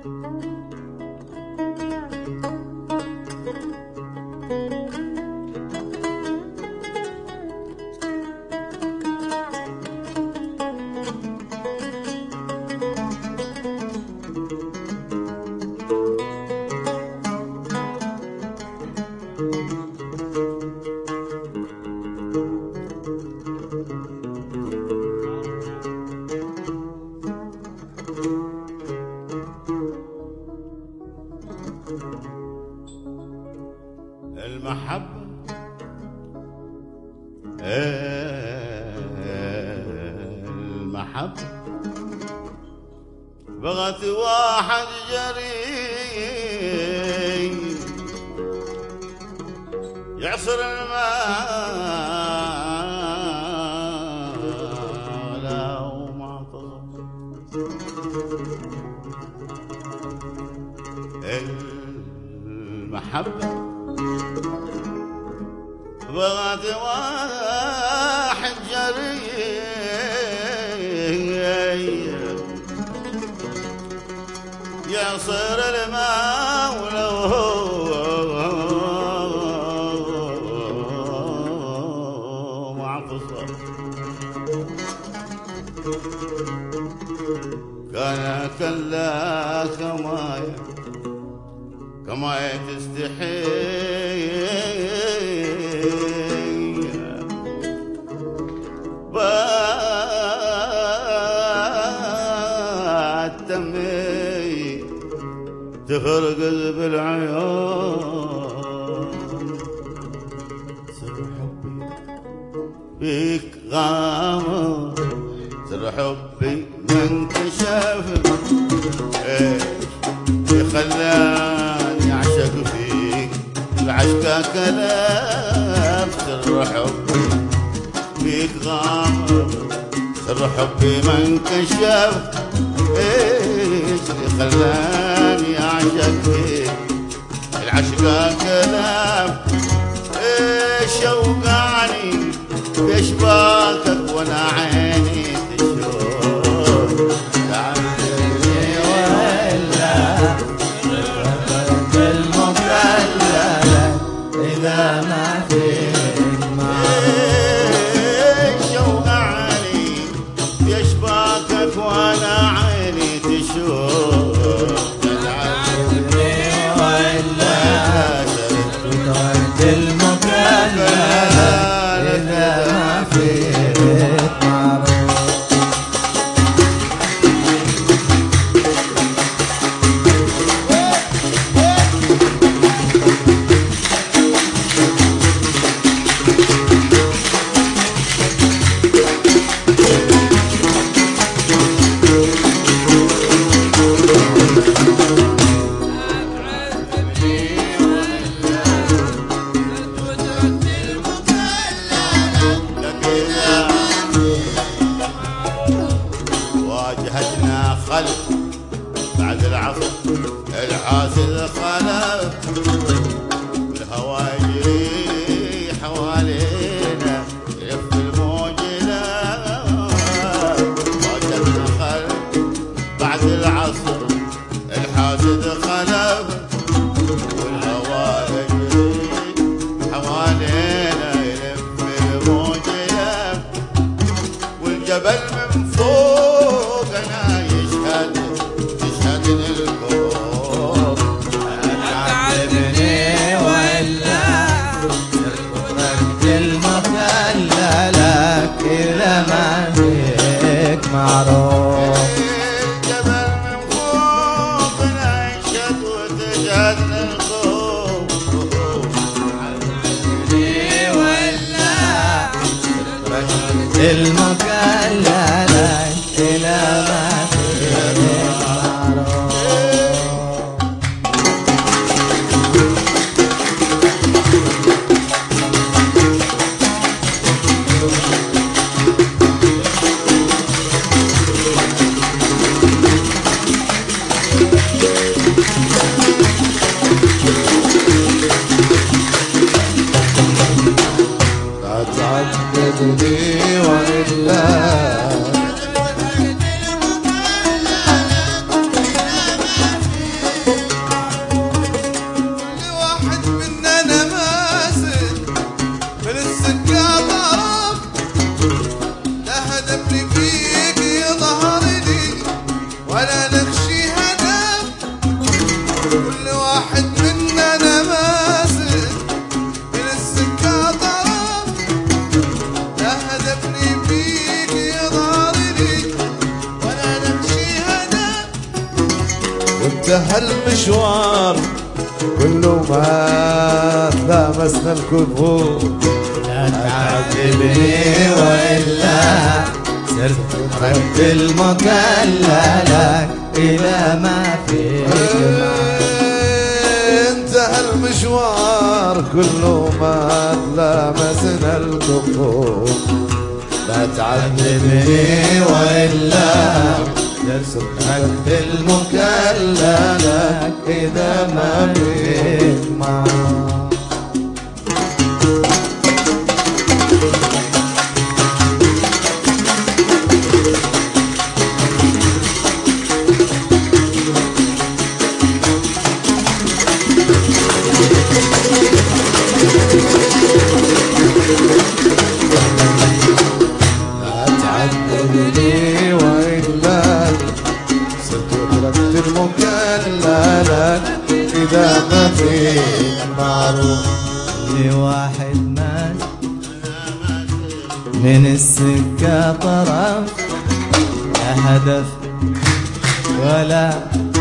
المحبة المحبة بغت واحد جري يعصر الماء لا وما طلب المحبة بغت واحد جري يعصر الماء ولو مع فصل كان كلا كما تستحي باتمي تفرقد بالعيون سر حبي بيك غامض سر حبي من كشف خلاني اعشق فيك العشقة كلام سر حبي بيك غامض سر حبي ما انكشف ايش اللي خلاني اعشق فيك العشقة كلام ايش اوقعني باشباكك وانا عيني تشوف تعبتني ولا بالمقللة اذا ما فيك ايش اوقعني باشباكك وانا عيني تشوف تعبتني ولا بالمقللة اذا ما فيك معروف واجهتنا خلف بعد العصر العاسل خلف والهوى يجري حوالينا يلف الموج واجهتنا خلف بعد العصر الحاسد خلف والهوى يجري حوالينا يلف الموج والجبل من فوقنا يشهد الكون تعذبني ولا ترد المقللة إذا ما فيك معروف الجبل من فوقنا يشهد وتشهد الكون تعذبني ولا ترد المقللة إلى ما فيك معروف لا تعذبني وإلا وانتهى المشوار كله ما لامسنا الكفوف. لا تعذبني وإلا صرت رد المكللك إلى ما فيك. انتهى المشوار كله ما لامسنا الكفوف. لا تعذبني وإلا صرت المكللك إذا ما فيك معاك. تعذبني وإلا صرت تركت المكللك إذا ما فيك معروف. لواحد مات من السكة طرف لا هدف ولا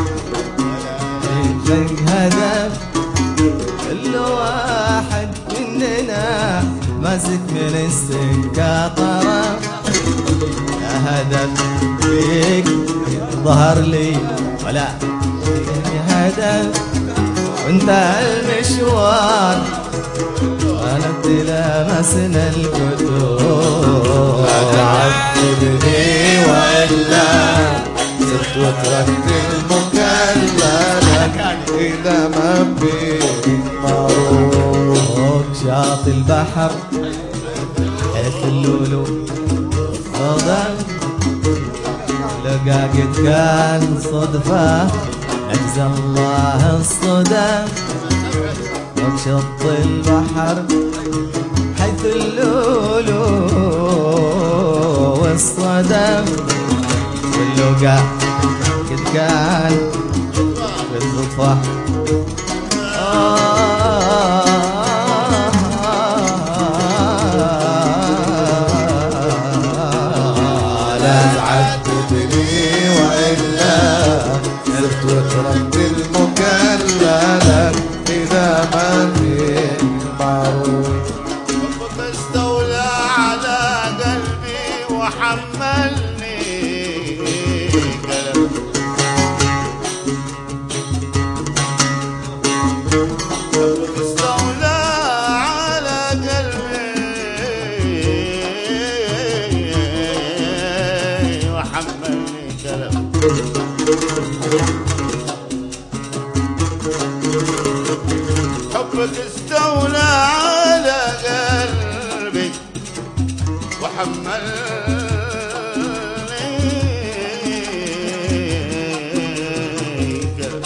يفرق هدف. كل واحد مننا ماسك من السكة طرف لا هدف فيك ظهر لي ولا هدف. وانت المشوار وانا لامسنا الكتب. لا تعذبني وإلا صرت وتركت المكللك إذا ما فيك معروف. فوق شاطئ البحر حيث اللولو صدف لقاك كان صدفة أجزى الله الصدف. فوق شط البحر حيث اللولو والصدف واللقاء قد كان بالصدفة. لا تعذبني وإلا صرت وتركت المكللك إذا ما فيك معروف. حبك استولى على قلبي وحملني قلب. حبك استولى على قلبي وحملني قلب. حبك استولى على قلبي وحملني قلب.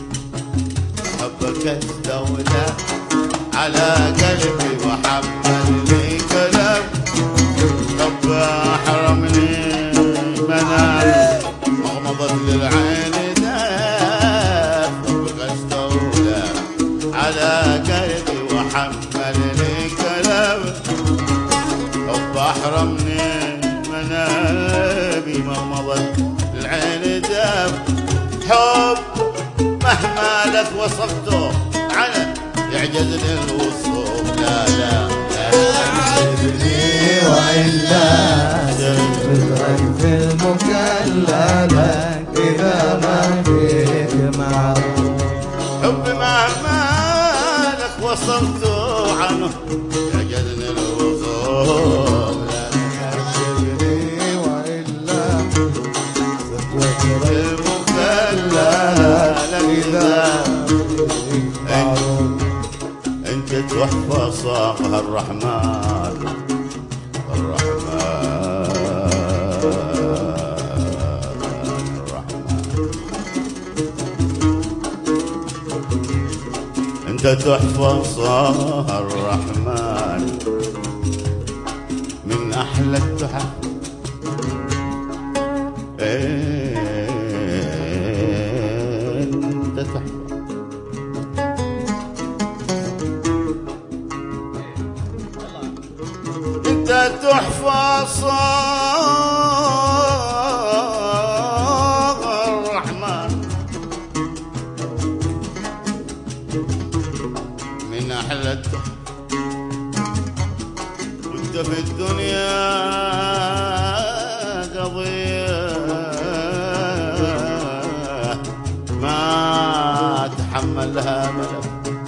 حبك استولى على قلبي وحملني قلب. رب حرمني منام مغمضت للعين داب. حبك استولى على قلبي وحملني قلب. حب أحرمني منامي مغمضت العين داب. حب مهما لك وصفته عنه يعجزني الوصف. لا لا تعذبني وإلا صرت في المكللك إذا ما فيك معروف. حب مهما لك وصفته عنه يعجزني الوصف. لا تعذبني وإلا صرت وتركت المكللك إذا فيك معروف. انت تحفى صاغها الرحمن انت تحفى صاغها الرحمن من احلى التحف. انت تحفى انت تحفى صاغ الرحمن من أحلى التحف وانت في الدنيا قضية ما تحملها ملف.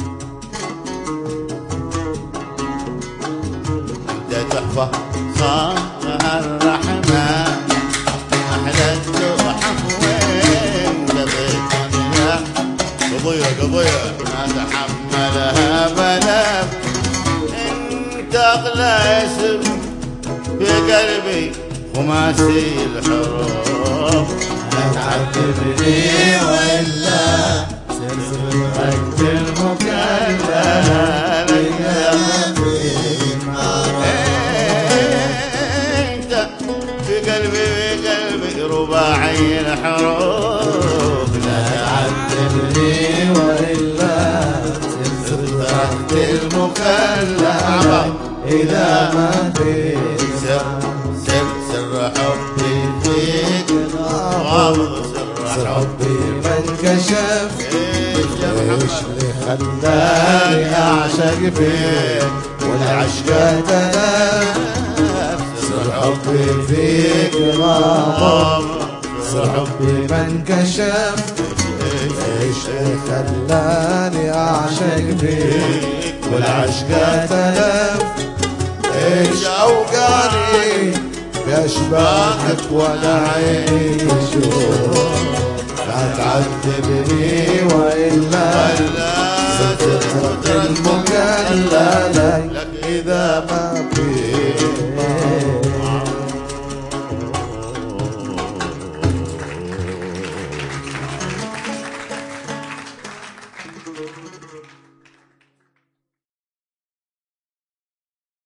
انت تحفة صانع الرحمن أحلى التحف وانت في الدنيا قضية ما تحملها ملف. انت اغلى اسم في قلبي خماسي الحروف. لا تعذبني وإلا سلسلة المكلف انت في قلبي رباعي الحروف. لا تعذبني وإلا سلسلة المكلف إذا ما في سر حبي فيك غامض. سر حبي من كشف ايش اللي خلاني أعشق فيك والعشق تلف. سر حبي فيك غامض سر حبي من كشف ايش اللي خلاني أعشق فيك والعشق تلف. ايش أوقاني بأشباهك ولا عيني تشوف. لا تعذبني وإلا سترة المكللة إذا ما في